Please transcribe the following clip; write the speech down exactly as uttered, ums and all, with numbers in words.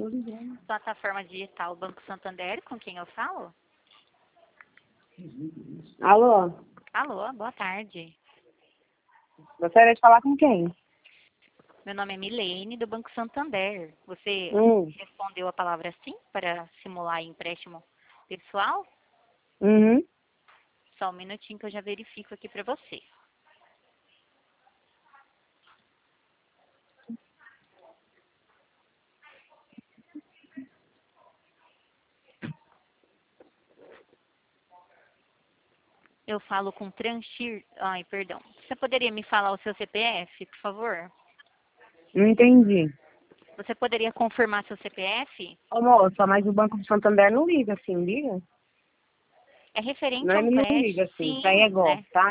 tô ligando. Plataforma digital Banco Santander, com quem eu falo? Alô? Alô, boa tarde. Gostaria de falar com quem? Meu nome é Milene, do Banco Santander. Você Hum. respondeu a palavra sim para simular empréstimo pessoal? Uhum. Só um minutinho que eu já verifico aqui para você. Eu falo com Tranchir... Ai, perdão. Você poderia me falar o seu C P F, por favor? Não entendi. Você poderia confirmar seu C P F? Ô, moça, mas o Banco do Santander não liga assim, liga? É referente Não, a um ele não liga crédito, assim. Isso aí é sim, né? golpe, tá?